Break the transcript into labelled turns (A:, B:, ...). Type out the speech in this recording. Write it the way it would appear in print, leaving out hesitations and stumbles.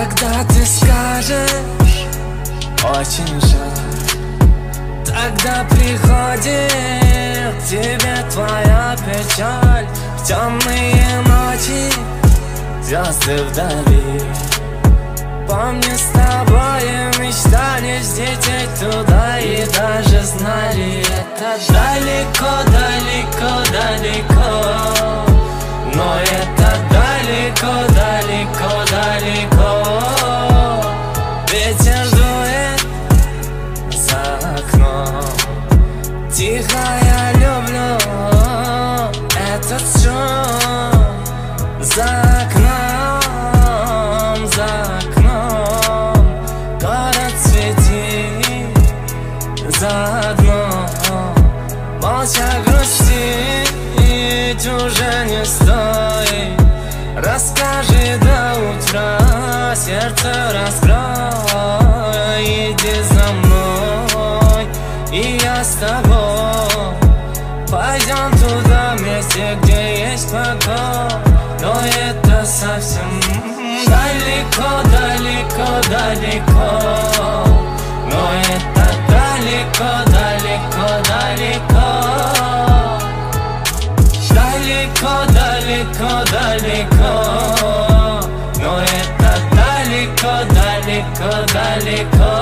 A: Когда ты скажешь очень жаль, тогда приходит к тебе твоя печаль. В темные ночи, звезды вдали, помню, с тобой мечтали взлететь туда. И даже знали, это далеко, далеко, далеко. Но это далеко, далеко, далеко. Ветер дует за окном, тихо я люблю этот шум. За окном, за окном город светит, заодно молча грустить уже не стоит. Расскажи до утра, сердце раскрой. Иди за мной, и я с тобой. Пойдем туда вместе, где есть покой. Но это совсем далеко, далеко, далеко. Но это далеко, далеко, далеко. Далеко, далеко, далеко. Но это далеко, далеко, далеко.